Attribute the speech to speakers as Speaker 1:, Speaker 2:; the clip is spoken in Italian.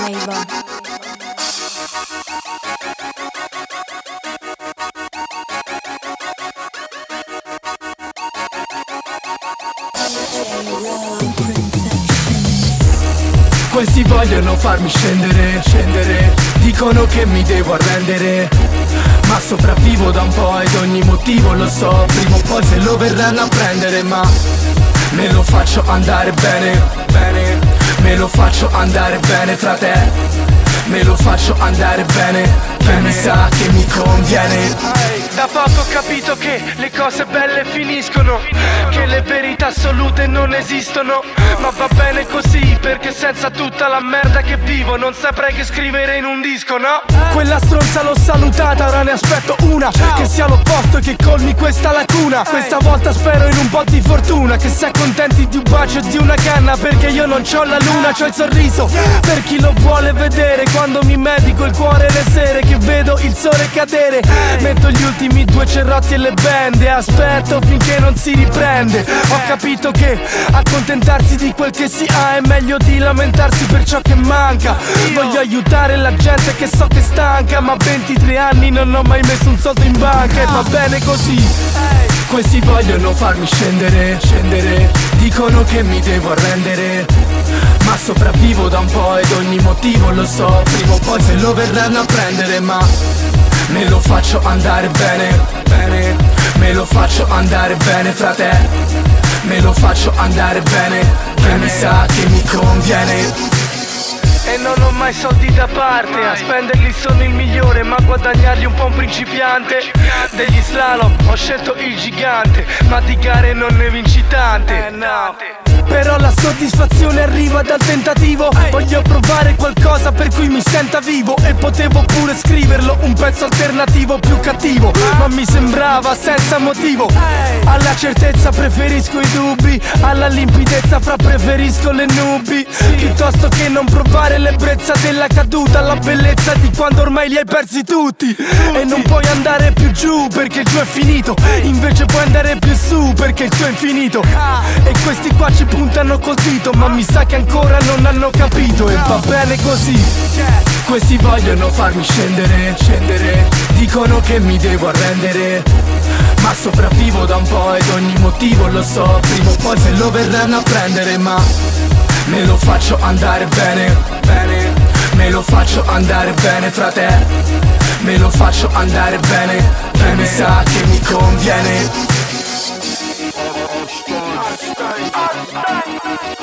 Speaker 1: flavor.
Speaker 2: Questi vogliono farmi scendere, scendere. Dicono che mi devo arrendere, ma sopravvivo da un po' ed ogni motivo lo so. Prima o poi se lo verranno a prendere, ma me lo faccio andare bene, bene. Me lo faccio andare bene, frate. Me lo faccio andare bene, che mi sa che mi conviene.
Speaker 3: Da poco ho capito che le cose belle finiscono, che le verità assolute non esistono. Ma va bene così, perché senza tutta la merda che vivo non saprei che scrivere in un disco, no?
Speaker 2: Quella stronza l'ho salutata, ora ne aspetto una che sia l'opposto e che colmi questa lacuna. Questa volta spero in un po' di fortuna, che si accontenti di un bacio e di una canna, perché io non c'ho la luna, c'ho il sorriso per chi lo vuole vedere. Quando mi medico il cuore le sere che vedo il sole cadere, metto gli ultimi 2 cerotti e le bende, aspetto finché non si riprende. Ho capito che accontentarsi di quel che si ha è meglio di lamentarsi per ciò che manca. Voglio aiutare la gente che so che è stanca, ma a 23 anni non ho mai messo un soldo in banca e va bene così. Questi vogliono farmi scendere, scendere. Dicono che mi devo arrendere, ma sopravvivo da un po' ed ogni motivo lo so. Prima o poi se lo verranno a prendere, ma me lo faccio andare bene, bene. Me lo faccio andare bene, frate. Me lo faccio andare bene, che mi sa che mi conviene.
Speaker 3: E non ho mai soldi da parte, a spenderli sono il migliore, ma a guadagnarli un po' un principiante. Degli slalom ho scelto il gigante, ma di gare non ne vinci tante, no.
Speaker 2: Però la soddisfazione arriva dal tentativo. Voglio provare qualcosa per cui mi senta vivo, e potevo pure scriverlo, un pezzo alternativo più cattivo, ma mi sembrava senza motivo. Alla certezza preferisco i dubbi, alla limpidezza fra preferisco le nubi, piuttosto che non provare l'ebbrezza della caduta, la bellezza di quando ormai li hai persi tutti. E non puoi andare più giù perché giù è finito, invece puoi andare più su perché il suo è infinito. E questi qua ci puntano col dito, ma mi sa che ancora non hanno capito, e va bene così. Questi vogliono farmi scendere, scendere. Dicono che mi devo arrendere, ma sopravvivo da un po' ed ogni motivo lo so. Prima o poi se lo verranno a prendere, ma me lo faccio andare bene, bene. Me lo faccio andare bene, frate. Me lo faccio andare bene, che mi sa che mi conviene.